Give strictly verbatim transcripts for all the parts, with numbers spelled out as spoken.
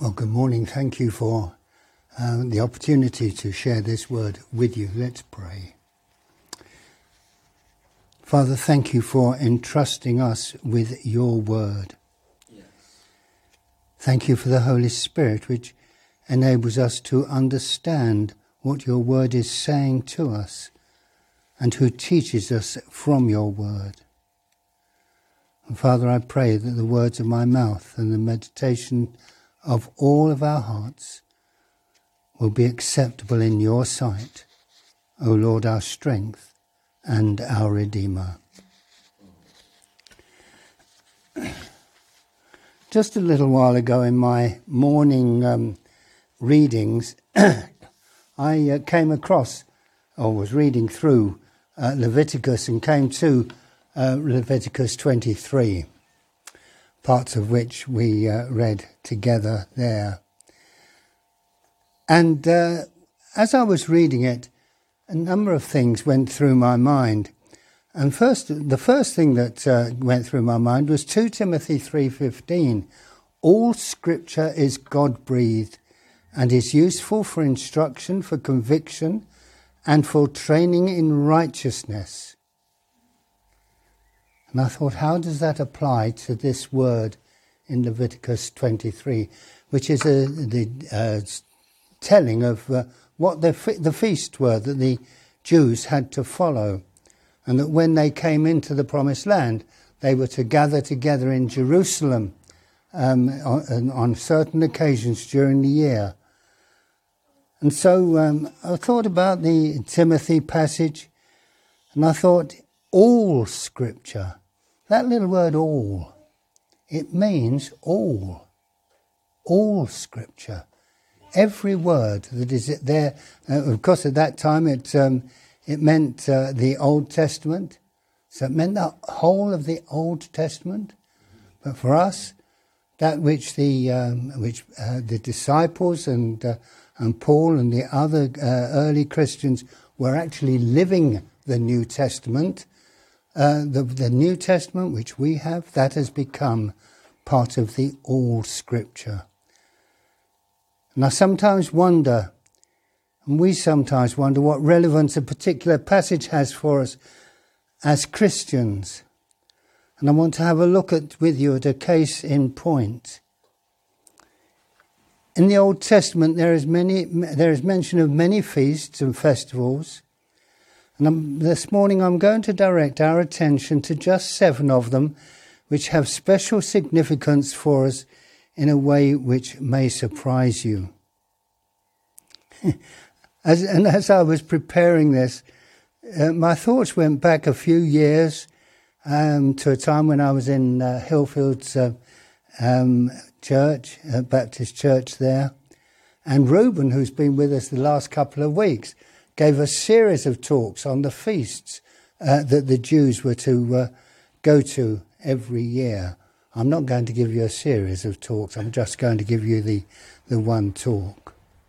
Well, good morning. Thank you for uh, the opportunity to share this word with you. Let's pray. Father, thank you for entrusting us with your word. Yes. Thank you for the Holy Spirit, which enables us to understand what your word is saying to us and who teaches us from your word. And Father, I pray that the words of my mouth and the meditation of all of our hearts will be acceptable in your sight, O Lord, our strength and our Redeemer. Just a little while ago in my morning um, readings, I uh, came across, or was reading through uh, Leviticus and came to uh, Leviticus twenty-three. Parts of which we uh, read together there. And uh, as I was reading it, a number of things went through my mind. And first, the first thing that uh, went through my mind was Second Timothy three fifteen. All scripture is God-breathed and is useful for instruction, for conviction, and for training in righteousness. And I thought, how does that apply to this word in Leviticus twenty-three, which is a, the uh, telling of uh, what the, fe- the feasts were that the Jews had to follow, and that when they came into the Promised Land, they were to gather together in Jerusalem um, on, on certain occasions during the year. And so um, I thought about the Timothy passage, and I thought, all scripture. That little word all, it means all. All scripture. Every word that is there. Uh, of course, at that time it um, it meant uh, the Old Testament. So it meant the whole of the Old Testament. But for us, that which the um, which uh, the disciples and uh, and Paul and the other uh, early Christians were actually living the New Testament. Uh, the, the New Testament, which we have, that has become part of the all scripture. And I sometimes wonder, and we sometimes wonder, what relevance a particular passage has for us as Christians. And I want to have a look at with you at a case in point. In the Old Testament, there is many, there is mention of many feasts and festivals. And I'm, this morning I'm going to direct our attention to just seven of them, which have special significance for us in a way which may surprise you. as, and as I was preparing this, uh, my thoughts went back a few years um, to a time when I was in uh, Hillfield's uh, um, church, uh, Baptist church there. And Reuben, who's been with us the last couple of weeks, gave a series of talks on the feasts uh, that the Jews were to uh, go to every year. I'm not going to give you a series of talks. I'm just going to give you the, the one talk.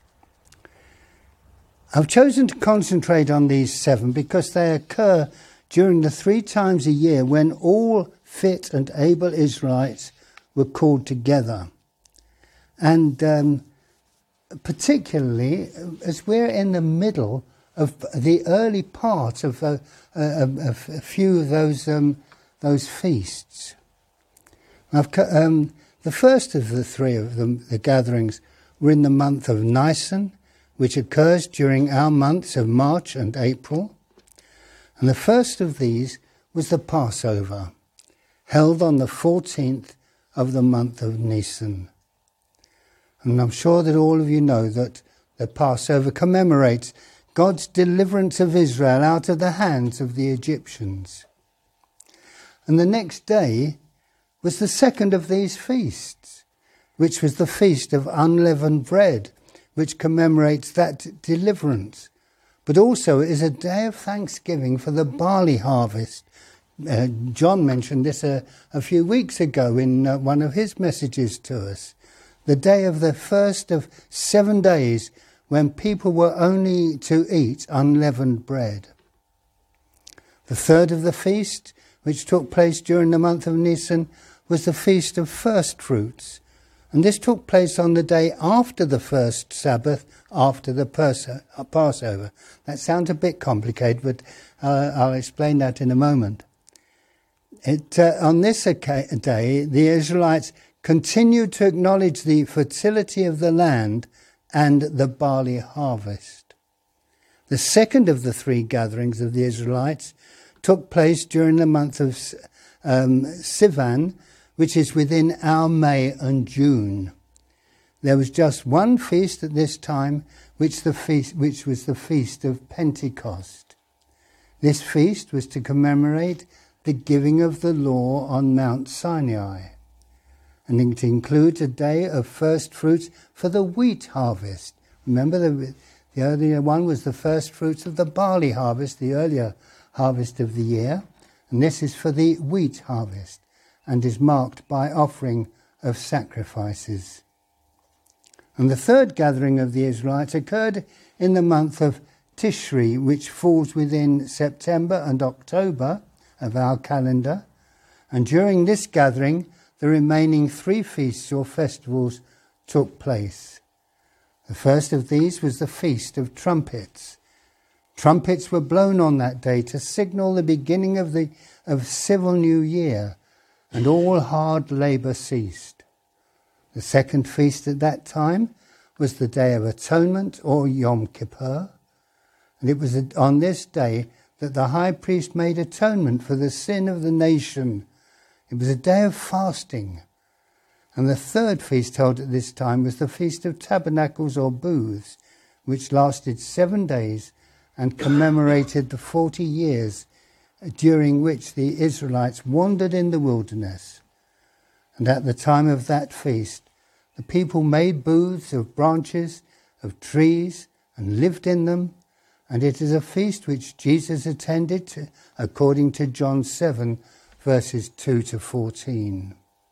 I've chosen to concentrate on these seven because they occur during the three times a year when all fit and able Israelites were called together. And um, particularly as we're in the middle of the early part of a, a, a, a few of those um, those feasts. I've, um, the first of the three of them, the gatherings, were in the month of Nisan, which occurs during our months of March and April. And the first of these was the Passover, held on the fourteenth of the month of Nisan. And I'm sure that all of you know that the Passover commemorates God's deliverance of Israel out of the hands of the Egyptians. And the next day was the second of these feasts, which was the Feast of Unleavened Bread, which commemorates that deliverance. But also it is a day of thanksgiving for the barley harvest. Uh, John mentioned this a, a few weeks ago in uh, one of his messages to us. The day of the first of seven days when people were only to eat unleavened bread. The third of the feast, which took place during the month of Nisan, was the Feast of First Fruits, And this took place on the day after the first Sabbath, after the Passover. That sounds a bit complicated, but uh, I'll explain that in a moment. It, uh, on this day, the Israelites continued to acknowledge the fertility of the land and the barley harvest. The second of the three gatherings of the Israelites took place during the month of um, Sivan, which is within our May and June. There was just one feast at this time, which, the feast, which was the Feast of Pentecost. This feast was to commemorate the giving of the law on Mount Sinai, and it includes a day of first fruits for the wheat harvest. Remember, the, the earlier one was the first fruits of the barley harvest, the earlier harvest of the year, and this is for the wheat harvest, and is marked by offering of sacrifices. And the third gathering of the Israelites occurred in the month of Tishri, which falls within September and October of our calendar. And during this gathering, the remaining three feasts or festivals took place. The first of these was the Feast of Trumpets. Trumpets were blown on that day to signal the beginning of the of civil new year, and all hard labour ceased. The second feast at that time was the Day of Atonement, or Yom Kippur, and it was on this day that the high priest made atonement for the sin of the nation. It was a day of fasting. And the third feast held at this time was the Feast of Tabernacles or Booths, which lasted seven days and commemorated the forty years during which the Israelites wandered in the wilderness. And at the time of that feast, the people made booths of branches, of trees, and lived in them. And it is a feast which Jesus attended to, according to John seven, verses two to fourteen.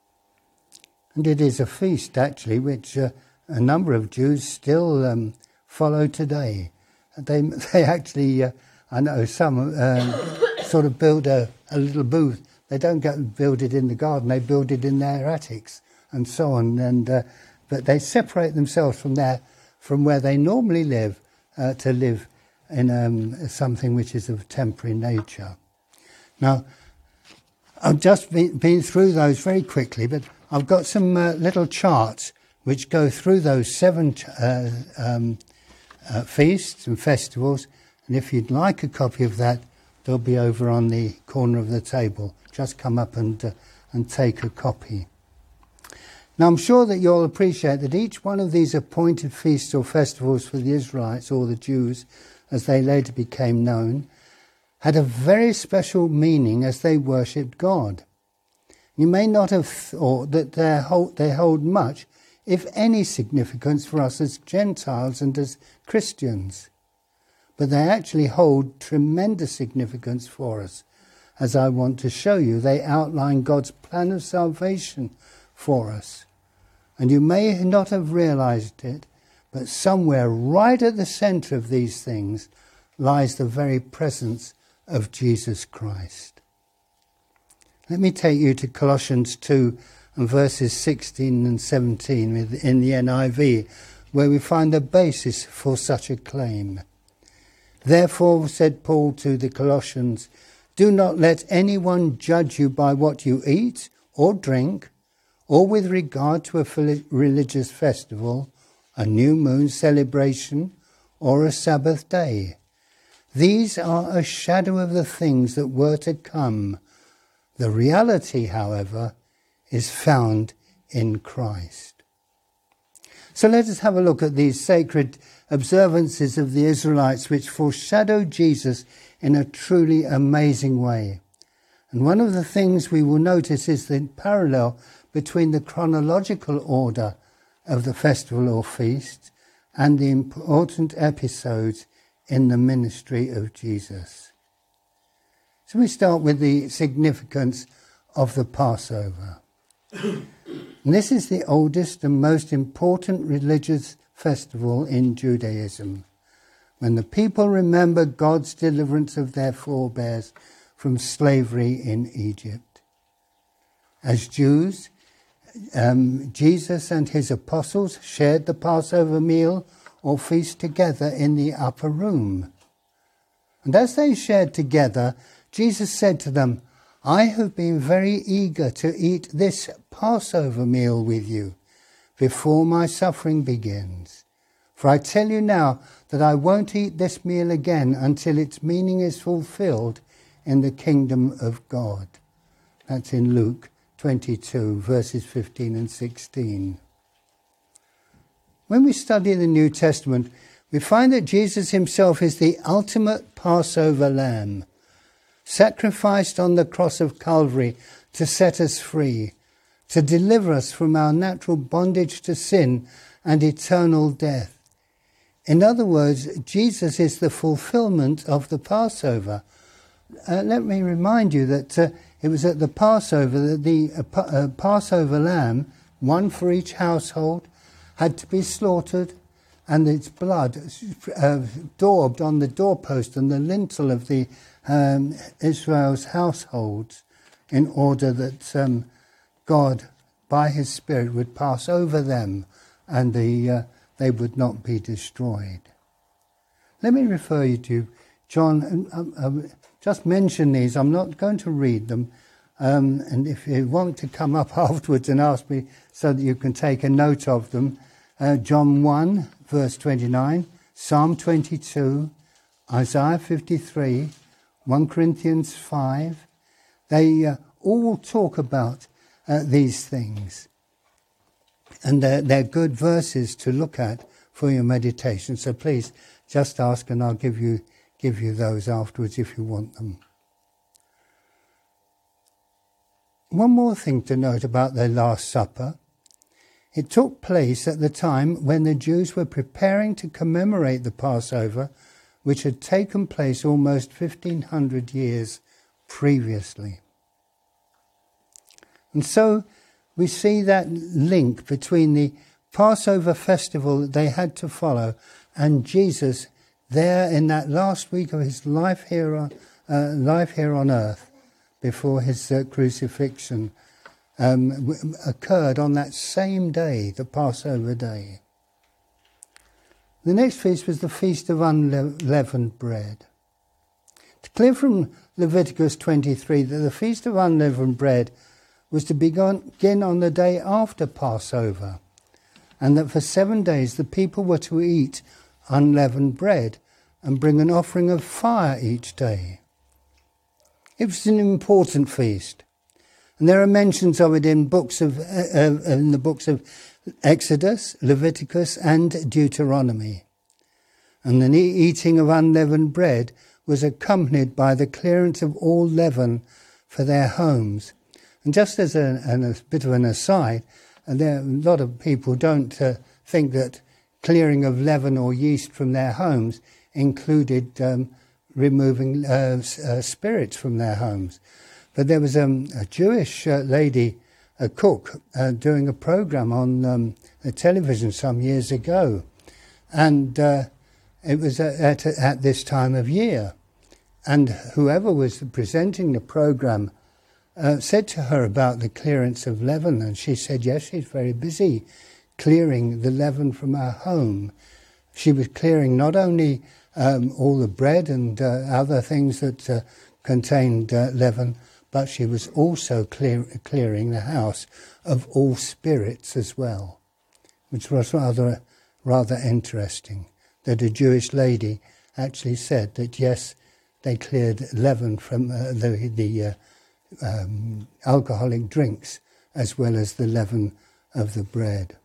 And it is a feast, actually, which uh, a number of Jews still um, follow today. They they actually, uh, I know some uh, sort of build a, a little booth. They don't go and build it in the garden, they build it in their attics and so on. And uh, but they separate themselves from their, from where they normally live uh, to live in um, something which is of temporary nature. Now, I've just been, been through those very quickly, but I've got some uh, little charts which go through those seven uh, um, uh, feasts and festivals, and if you'd like a copy of that, they'll be over on the corner of the table. Just come up and, uh, and take a copy. Now, I'm sure that you'll appreciate that each one of these appointed feasts or festivals for the Israelites or the Jews, as they later became known, had a very special meaning as they worshipped God. You may not have thought that they hold, they hold much, if any, significance for us as Gentiles and as Christians. But they actually hold tremendous significance for us. As I want to show you, they outline God's plan of salvation for us. And you may not have realized it, but somewhere right at the center of these things lies the very presence of Jesus Christ. Let me take you to Colossians two and verses sixteen and seventeen in the N I V, where we find the basis for such a claim. Therefore, said Paul to the Colossians, do not let anyone judge you by what you eat or drink, or with regard to a religious festival, a new moon celebration, or a Sabbath day. These are a shadow of the things that were to come. The reality, however, is found in Christ. So let us have a look at these sacred observances of the Israelites which foreshadow Jesus in a truly amazing way. And one of the things we will notice is the parallel between the chronological order of the festival or feast and the important episodes in the ministry of Jesus. So we start with the significance of the Passover. And this is the oldest and most important religious festival in Judaism, when the people remember God's deliverance of their forebears from slavery in Egypt. As Jews, um, Jesus and his apostles shared the Passover meal or feast together in the upper room. And as they shared together, Jesus said to them, "I have been very eager to eat this Passover meal with you before my suffering begins. For I tell you now that I won't eat this meal again until its meaning is fulfilled in the kingdom of God." That's in Luke twenty-two, verses fifteen and sixteen. When we study the New Testament, we find that Jesus himself is the ultimate Passover lamb, sacrificed on the cross of Calvary to set us free, to deliver us from our natural bondage to sin and eternal death. In other words, Jesus is the fulfillment of the Passover. Uh, let me remind you that uh, it was at the Passover that the uh, pa- uh, Passover lamb, one for each household, had to be slaughtered and its blood uh, daubed on the doorpost and the lintel of the um, Israel's households, in order that um, God, by his Spirit, would pass over them and the, uh, they would not be destroyed. Let me refer you to John. Um, um, just mention these. I'm not going to read them. Um, and if you want to come up afterwards and ask me so that you can take a note of them, uh, John one, verse twenty-nine, Psalm twenty-two, Isaiah fifty-three, First Corinthians five, they uh, all talk about uh, these things. And they're, they're good verses to look at for your meditation. So please just ask and I'll give you give you those afterwards if you want them. One more thing to note about the Last Supper. It took place at the time when the Jews were preparing to commemorate the Passover, which had taken place almost fifteen hundred years previously. And so we see that link between the Passover festival that they had to follow and Jesus there in that last week of his life here on, uh, life here on earth before his uh, crucifixion um, w- occurred on that same day, the Passover day. The next feast was the Feast of Unleavened Bread. It's clear from Leviticus twenty-three that the Feast of Unleavened Bread was to begin on the day after Passover, and that for seven days the people were to eat unleavened bread and bring an offering of fire each day. It was an important feast, and there are mentions of it in books of uh, in the books of Exodus, Leviticus, and Deuteronomy. And the eating of unleavened bread was accompanied by the clearance of all leaven for their homes. And just as a, a bit of an aside, and there, a lot of people don't uh, think that clearing of leaven or yeast from their homes included um, removing uh, uh, spirits from their homes. But there was um, a Jewish uh, lady, a cook, uh, doing a program on um, the television some years ago. And uh, it was at, at this time of year. And whoever was presenting the program Uh, said to her about the clearance of leaven, and she said, yes, she's very busy clearing the leaven from her home. She was clearing not only um, all the bread and uh, other things that uh, contained uh, leaven, but she was also clear, clearing the house of all spirits as well, which was rather, rather interesting, that a Jewish lady actually said that, yes, they cleared leaven from uh, the, the uh, Um, alcoholic drinks as well as the leaven of the bread.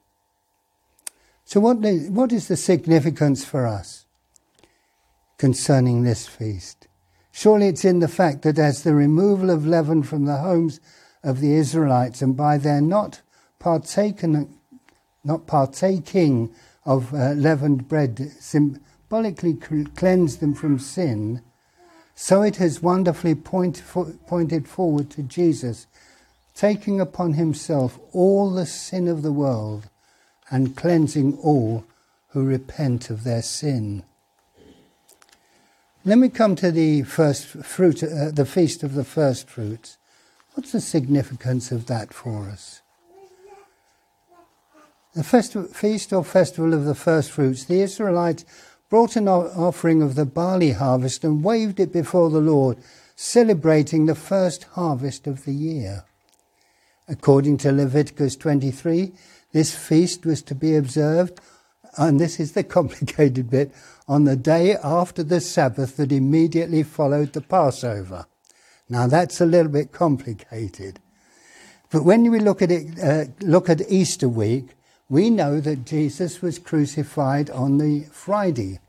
So what, what is the significance for us concerning this feast? Surely it's in the fact that as the removal of leaven from the homes of the Israelites, and by their not partaken, not partaking of uh, leavened bread symbolically cleansed them from sin, so it has wonderfully point for, pointed forward to Jesus, taking upon himself all the sin of the world and cleansing all who repent of their sin. Let me come to the first fruit, uh, the Feast of the First Fruits. What's the significance of that for us? The festi- feast or festival of the first fruits, the Israelites brought an offering of the barley harvest and waved it before the Lord, celebrating the first harvest of the year. According to Leviticus twenty-three, this feast was to be observed, and this is the complicated bit, on the day after the Sabbath that immediately followed the Passover. Now that's a little bit complicated. But when we look at it, uh, look at Easter week, we know that Jesus was crucified on the Friday.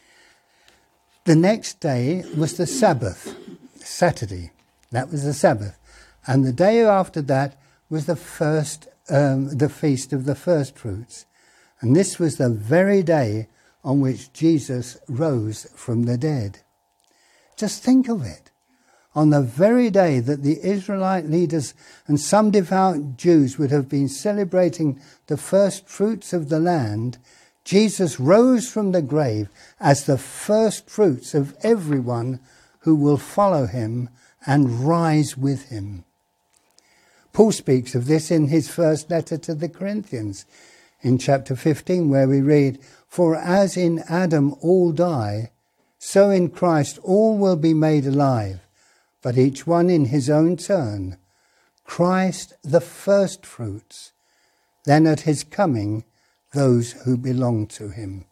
The next day was the Sabbath, Saturday. That was the Sabbath. And the day after that was the first, um, the feast of the first fruits. And this was the very day on which Jesus rose from the dead. Just think of it. On the very day that the Israelite leaders and some devout Jews would have been celebrating the first fruits of the land, Jesus rose from the grave as the first fruits of everyone who will follow him and rise with him. Paul speaks of this in his first letter to the Corinthians, in chapter fifteen, where we read, "For as in Adam all die, so in Christ all will be made alive, but each one in his own turn. Christ the first fruits, then at his coming, those who belong to him."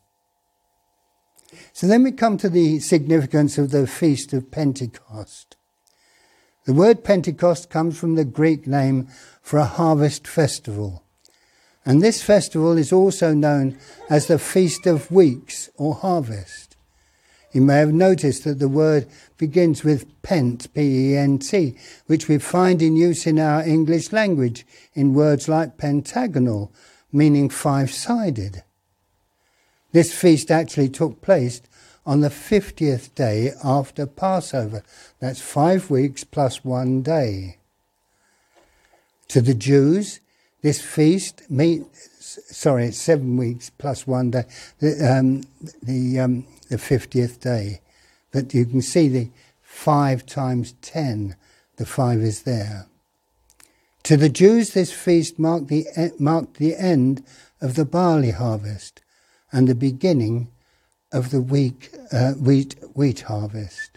So then we come to the significance of the Feast of Pentecost. The word Pentecost comes from the Greek name for a harvest festival. And this festival is also known as the Feast of Weeks or Harvest. You may have noticed that the word begins with pent, P E N T, which we find in use in our English language in words like pentagonal, meaning five-sided. This feast actually took place on the fiftieth day after Passover. That's five weeks plus one day. To the Jews, this feast means, sorry, it's seven weeks plus one day, the, um, the, um, the fiftieth day. But you can see the five times ten, the five is there. To the Jews, this feast marked the, marked the end of the barley harvest and the beginning of the wheat, uh, wheat, wheat harvest.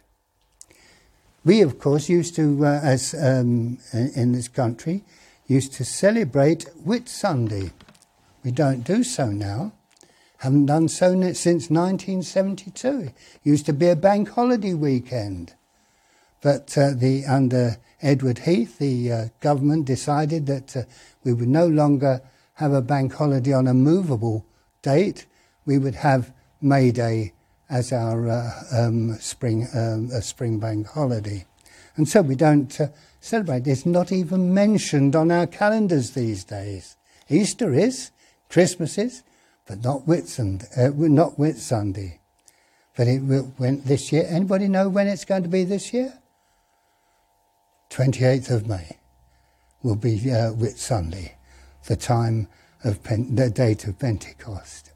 We, of course, used to, uh, as um, in this country, used to celebrate Whit Sunday. We don't do so now. Haven't done so since nineteen seventy-two. It used to be a bank holiday weekend. But uh, the under Edward Heath, the uh, government decided that uh, we would no longer have a bank holiday on a movable date. We would have May Day as our uh, um, spring um, a spring bank holiday. And so we don't uh, celebrate. It's not even mentioned on our calendars these days. Easter is, Christmas is, but not Whit Sunday. Uh, not Whit Sunday. But it will, when this year, anybody know when it's going to be this year? twenty-eighth of May will be uh, Whit Sunday, the time of Pen- the date of Pentecost.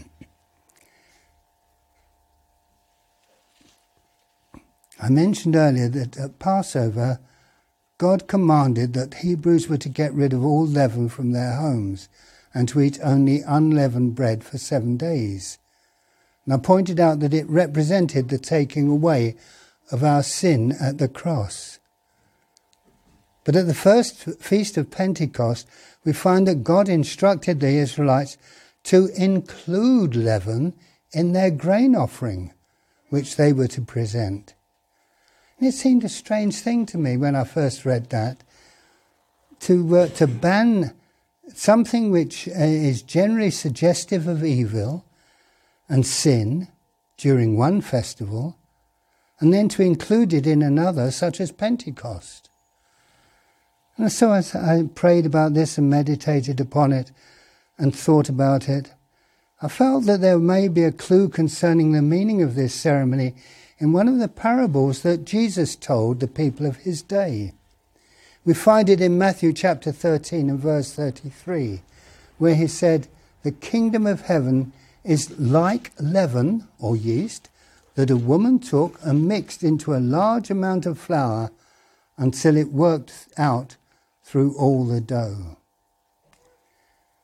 I mentioned earlier that at Passover, God commanded that Hebrews were to get rid of all leaven from their homes and to eat only unleavened bread for seven days. And I pointed out that it represented the taking away of our sin at the cross. But at the first feast of Pentecost, we find that God instructed the Israelites to include leaven in their grain offering, which they were to present. And it seemed a strange thing to me when I first read that, to uh, to ban something which uh, is generally suggestive of evil and sin during one festival, and then to include it in another, such as Pentecost. And so as I prayed about this and meditated upon it and thought about it, I felt that there may be a clue concerning the meaning of this ceremony in one of the parables that Jesus told the people of his day. We find it in Matthew chapter thirteen and verse thirty-three, where he said, "The kingdom of heaven is like leaven or yeast that a woman took and mixed into a large amount of flour until it worked out through all the dough."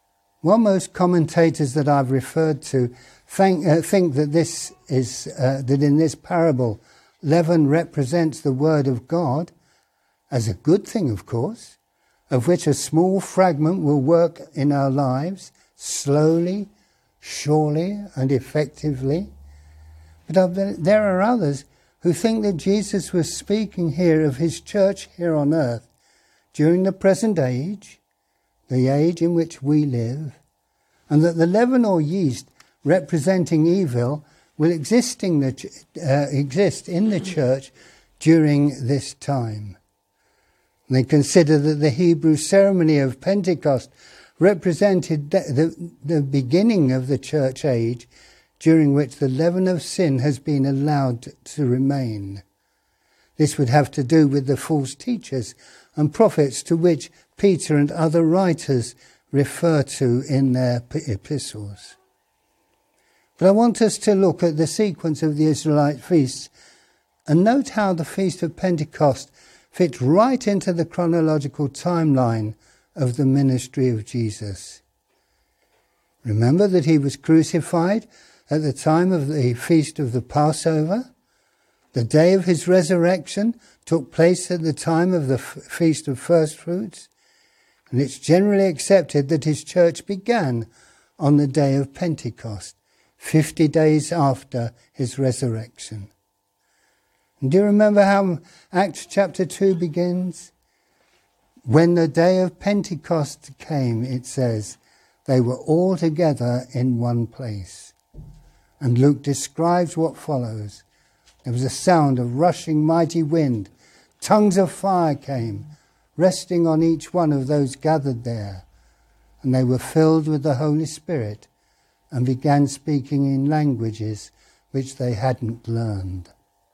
While most commentators that I've referred to think, uh, think that this is uh, that in this parable, leaven represents the word of God, as a good thing, of course, of which a small fragment will work in our lives slowly, surely, and effectively. But there are others who think that Jesus was speaking here of his church here on earth during the present age, the age in which we live, and that the leaven or yeast representing evil will exist in the, uh, exist in the church during this time. They consider that the Hebrew ceremony of Pentecost represented the, the, the beginning of the church age, during which the leaven of sin has been allowed to remain. This would have to do with the false teachers and prophets to which Peter and other writers refer to in their epistles. But I want us to look at the sequence of the Israelite feasts and note how the Feast of Pentecost fits right into the chronological timeline of the ministry of Jesus. Remember that he was crucified at the time of the feast of the Passover. The day of his resurrection took place at the time of the f- feast of first fruits, and it's generally accepted that his church began on the day of Pentecost, fifty days after his resurrection. And do you remember how Acts chapter two begins? When the day of Pentecost came, it says, they were all together in one place. And Luke describes what follows. There was a sound of rushing mighty wind. Tongues of fire came, resting on each one of those gathered there. And they were filled with the Holy Spirit and began speaking in languages which they hadn't learned.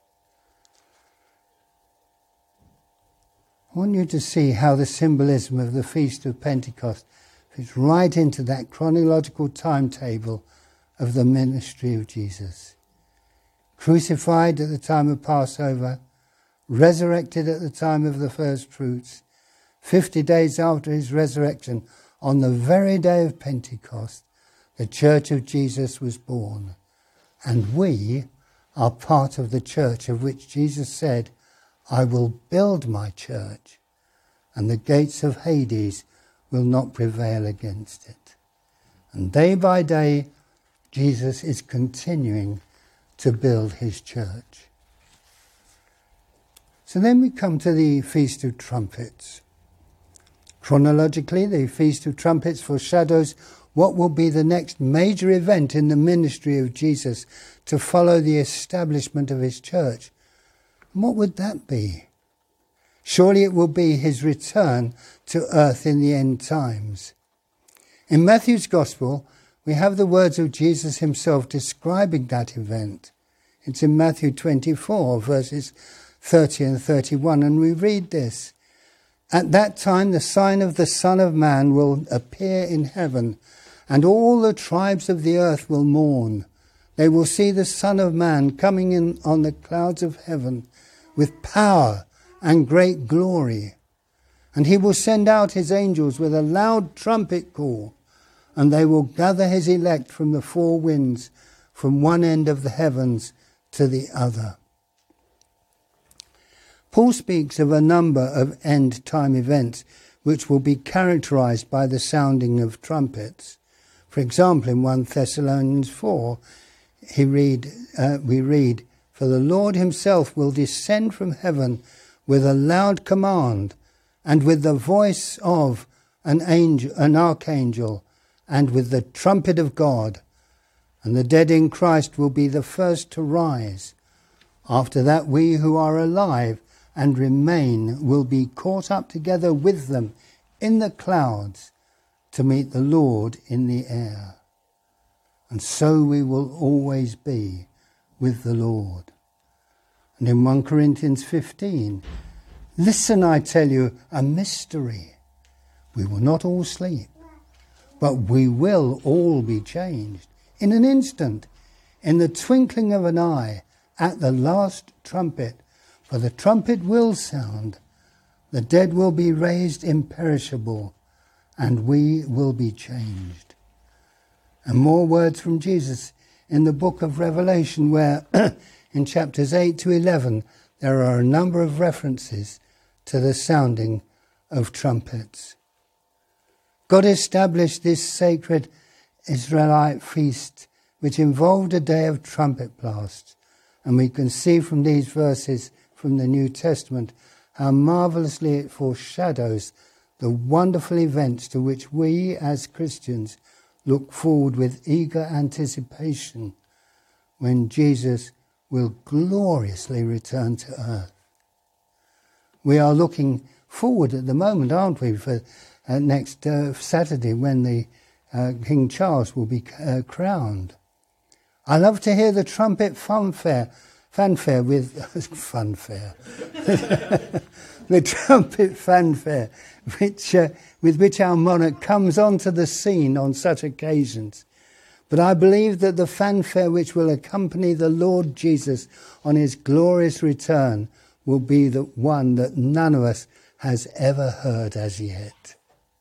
I want you to see how the symbolism of the Feast of Pentecost fits right into that chronological timetable of the ministry of Jesus. Crucified at the time of Passover, resurrected at the time of the first fruits, fifty days after his resurrection, on the very day of Pentecost, the church of Jesus was born. And we are part of the church of which Jesus said, I will build my church, and the gates of Hades will not prevail against it. And day by day, Jesus is continuing to build his church. So then we come to the Feast of Trumpets. Chronologically, the Feast of Trumpets foreshadows what will be the next major event in the ministry of Jesus to follow the establishment of his church. And what would that be? Surely it will be his return to earth in the end times. In Matthew's Gospel, we have the words of Jesus himself describing that event. It's in Matthew twenty-four, verses thirty and thirty-one, and we read this. At that time the sign of the Son of Man will appear in heaven, and all the tribes of the earth will mourn. They will see the Son of Man coming in on the clouds of heaven with power and great glory. And he will send out his angels with a loud trumpet call, and they will gather his elect from the four winds, from one end of the heavens to the other. Paul speaks of a number of end-time events which will be characterized by the sounding of trumpets. For example, in First Thessalonians four, he read, uh, we read, For the Lord himself will descend from heaven with a loud command, and with the voice of an angel, an archangel, and with the trumpet of God, and the dead in Christ will be the first to rise. After that, we who are alive and remain will be caught up together with them in the clouds to meet the Lord in the air. And so we will always be with the Lord. And in First Corinthians fifteen, listen, I tell you, a mystery. We will not all sleep, but we will all be changed in an instant, in the twinkling of an eye, at the last trumpet. For the trumpet will sound, the dead will be raised imperishable, and we will be changed. And more words from Jesus in the book of Revelation, where in chapters eight to eleven there are a number of references to the sounding of trumpets. God established this sacred Israelite feast, which involved a day of trumpet blasts. And we can see from these verses from the New Testament how marvellously it foreshadows the wonderful events to which we as Christians look forward with eager anticipation when Jesus will gloriously return to earth. We are looking forward at the moment, aren't we, for uh, next uh, Saturday when the uh, King Charles will be uh, crowned. I love to hear the trumpet fanfare, fanfare with funfare, the trumpet fanfare, which uh, with which our monarch comes onto the scene on such occasions. But I believe that the fanfare which will accompany the Lord Jesus on his glorious return will be the one that none of us has ever heard as yet.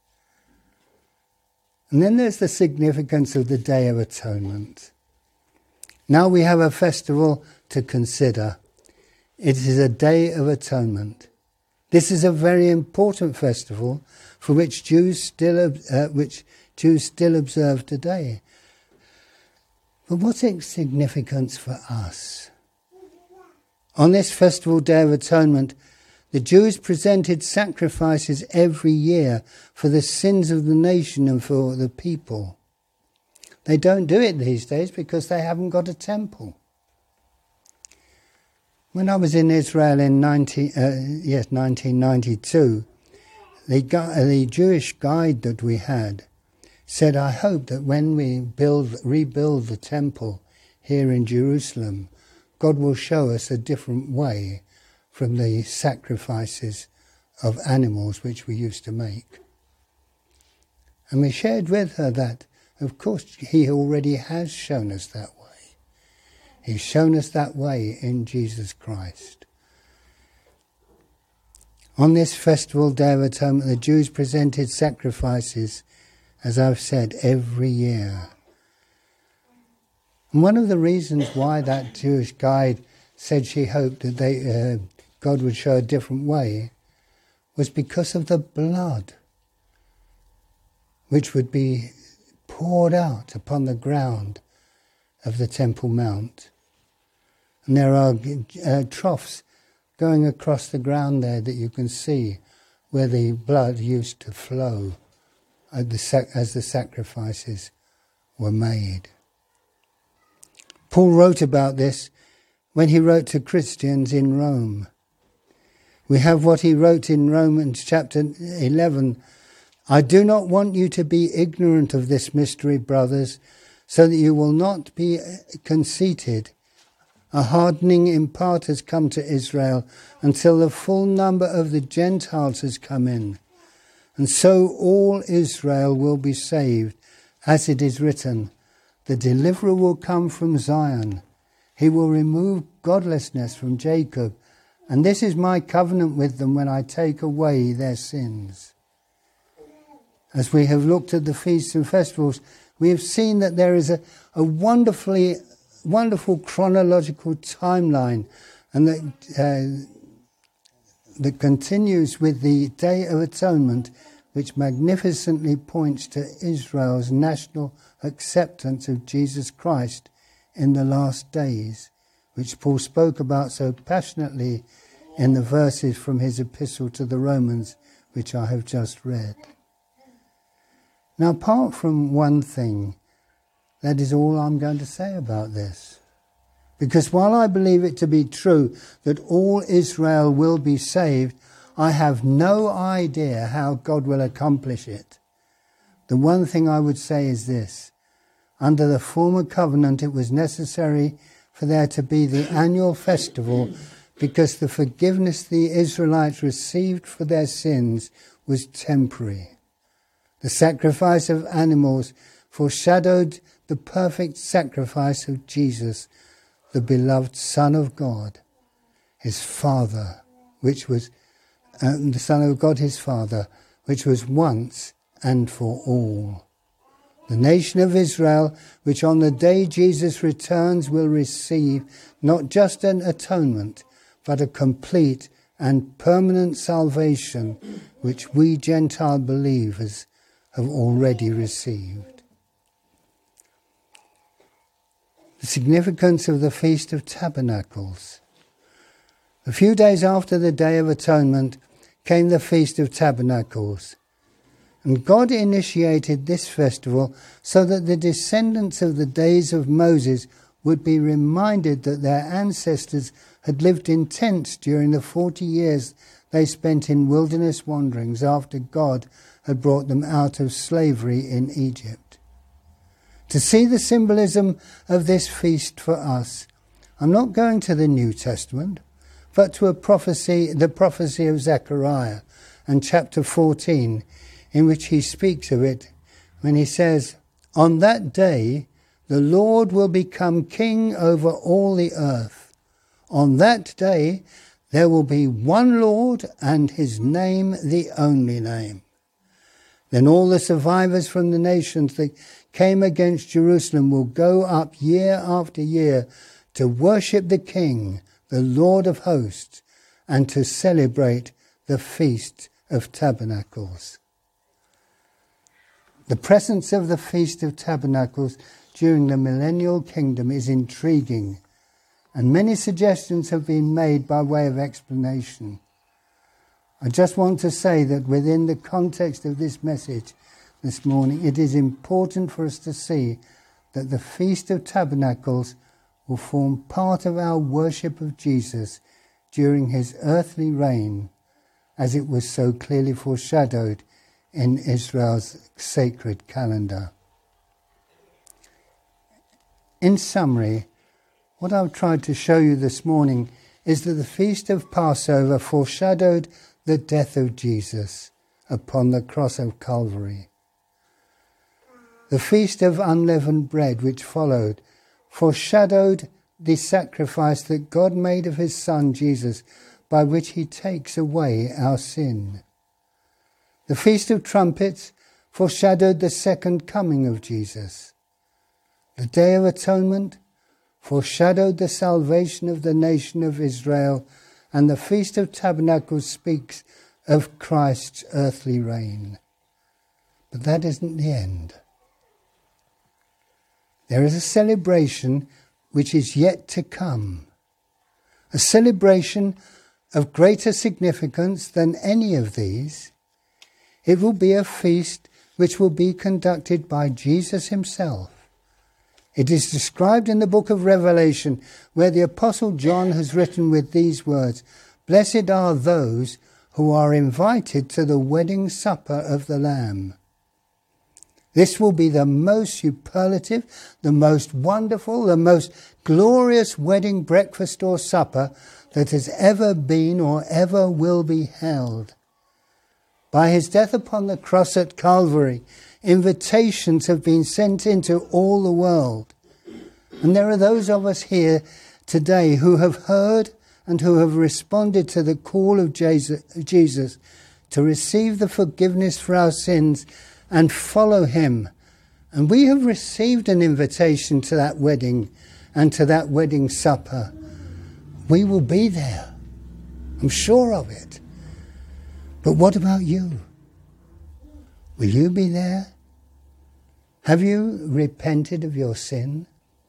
And then there's the significance of the Day of Atonement. Now we have a festival to consider. It is a Day of Atonement. This is a very important festival for which Jews still uh, which Jews still observe today. But what's its significance for us? On this festival, Day of Atonement, the Jews presented sacrifices every year for the sins of the nation and for the people. They don't do it these days because they haven't got a temple. When I was in Israel in nineteen, uh, yes, nineteen ninety-two, the, gu- the Jewish guide that we had said, I hope that when we build, rebuild the temple here in Jerusalem, God will show us a different way from the sacrifices of animals which we used to make. And we shared with her that, of course, he already has shown us that way. He's shown us that way in Jesus Christ. On this festival, Day of Atonement, the Jews presented sacrifices, as I've said, every year. And one of the reasons why that Jewish guide said she hoped that they, uh, God would show a different way was because of the blood which would be poured out upon the ground of the Temple Mount. And there are uh, troughs going across the ground there that you can see where the blood used to flow as the, sac- as the sacrifices were made. Paul wrote about this when he wrote to Christians in Rome. We have what he wrote in Romans chapter eleven. I do not want you to be ignorant of this mystery, brothers, so that you will not be conceited. A hardening in part has come to Israel until the full number of the Gentiles has come in. And so all Israel will be saved, as it is written, the deliverer will come from Zion. He will remove godlessness from Jacob. And this is my covenant with them when I take away their sins. As we have looked at the feasts and festivals, we have seen that there is a, a wonderfully wonderful chronological timeline and that, uh, that continues with the Day of Atonement, which magnificently points to Israel's national acceptance of Jesus Christ in the last days, which Paul spoke about so passionately in the verses from his epistle to the Romans, which I have just read. Now, apart from one thing, that is all I'm going to say about this. Because while I believe it to be true that all Israel will be saved, I have no idea how God will accomplish it. The one thing I would say is this. Under the former covenant, it was necessary for there to be the annual festival because the forgiveness the Israelites received for their sins was temporary. The sacrifice of animals foreshadowed the perfect sacrifice of Jesus, the beloved Son of God, his Father, which was uh, the Son of God, his Father, which was once and for all. The nation of Israel, which on the day Jesus returns will receive not just an atonement, but a complete and permanent salvation, which we Gentile believers have already received. The significance of the Feast of Tabernacles. A few days after the Day of Atonement came the Feast of Tabernacles. And God initiated this festival so that the descendants of the days of Moses would be reminded that their ancestors had lived in tents during the forty years they spent in wilderness wanderings after God had brought them out of slavery in Egypt. To see the symbolism of this feast for us, I'm not going to the New Testament, but to a prophecy, the prophecy of Zechariah and chapter fourteen, in which he speaks of it when he says, "On that day the Lord will become king over all the earth. On that day there will be one Lord and his name the only name. Then all the survivors from the nations that came against Jerusalem will go up year after year to worship the King, the Lord of hosts, and to celebrate the Feast of Tabernacles." The presence of the Feast of Tabernacles during the millennial kingdom is intriguing, and many suggestions have been made by way of explanation. I just want to say that within the context of this message this morning, it is important for us to see that the Feast of Tabernacles will form part of our worship of Jesus during his earthly reign, as it was so clearly foreshadowed in Israel's sacred calendar. In summary, what I've tried to show you this morning is that the Feast of Passover foreshadowed the death of Jesus upon the cross of Calvary. The Feast of Unleavened Bread, which followed, foreshadowed the sacrifice that God made of his Son Jesus, by which he takes away our sin. The Feast of Trumpets foreshadowed the second coming of Jesus. The Day of Atonement foreshadowed the salvation of the nation of Israel, and the Feast of Tabernacles speaks of Christ's earthly reign. But that isn't the end. There is a celebration which is yet to come, a celebration of greater significance than any of these. It will be a feast which will be conducted by Jesus himself. It is described in the book of Revelation, where the Apostle John has written with these words, "Blessed are those who are invited to the wedding supper of the Lamb." This will be the most superlative, the most wonderful, the most glorious wedding breakfast or supper that has ever been or ever will be held. By his death upon the cross at Calvary, invitations have been sent into all the world. And there are those of us here today who have heard and who have responded to the call of Jesus to receive the forgiveness for our sins and follow him. And we have received an invitation to that wedding and to that wedding supper. We will be there. I'm sure of it. But what about you? Will you be there? Have you repented of your sin?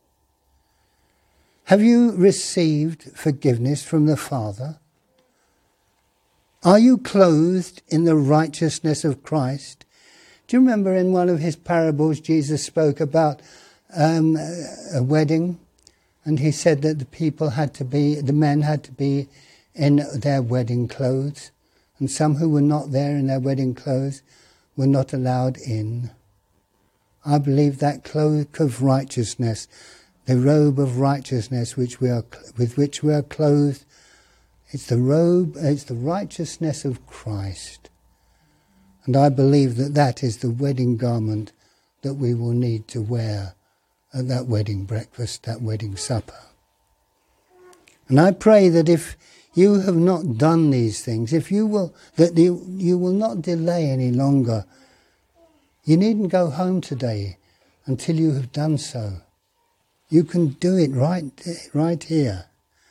Have you received forgiveness from the Father? Are you clothed in the righteousness of Christ? Do you remember in one of his parables Jesus spoke about um, a wedding, and he said that the people had to be, the men had to be in their wedding clothes, and some who were not there in their wedding clothes were not allowed in. I believe that cloak of righteousness, the robe of righteousness which we are with which we are clothed, it's the robe, it's the righteousness of Christ. And I believe that that is the wedding garment that we will need to wear at that wedding breakfast, that wedding supper. And I pray that if you have not done these things, if you will, that you, you will not delay any longer. You needn't go home today until you have done so. You can do it right, right here.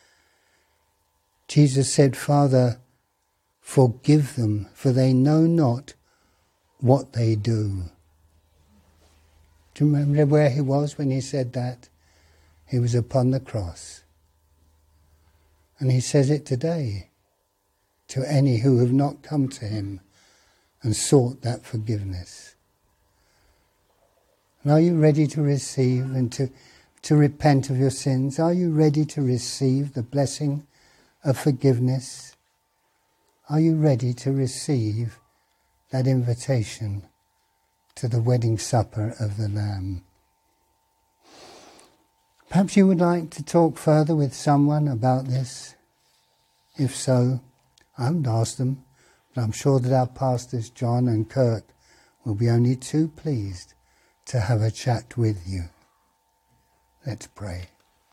Jesus said, Father, forgive them, for they know not what they do. Do you remember where he was when he said that? He was upon the cross. And he says it today to any who have not come to him and sought that forgiveness. And are you ready to receive and to, to repent of your sins? Are you ready to receive the blessing of forgiveness? Are you ready to receive that invitation to the wedding supper of the Lamb? Perhaps you would like to talk further with someone about this. If so, I haven't asked them, but I'm sure that our pastors John and Kirk will be only too pleased to have a chat with you. Let's pray.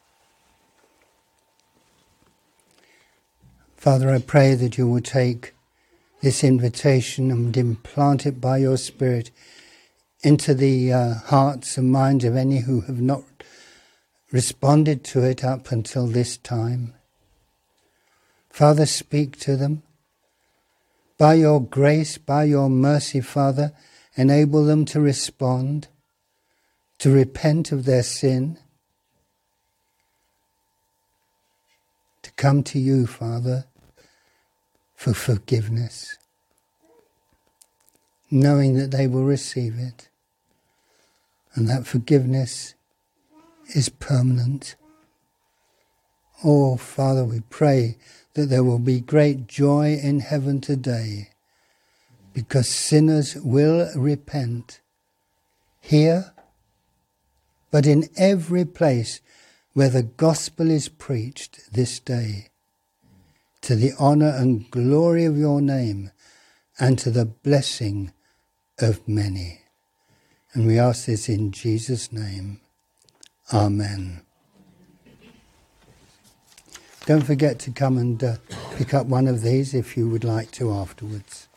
Father, I pray that you will take this invitation and implant it by your Spirit into the uh, hearts and minds of any who have not responded to it up until this time. Father, speak to them. By your grace, by your mercy, Father, enable them to respond, to repent of their sin, to come to you, Father, for forgiveness, knowing that they will receive it, and that forgiveness is permanent. Oh, Father, we pray that there will be great joy in heaven today, because sinners will repent here, but in every place where the gospel is preached this day, to the honour and glory of your name and to the blessing of many. And we ask this in Jesus' name. Amen. Don't forget to come and uh, pick up one of these if you would like to afterwards.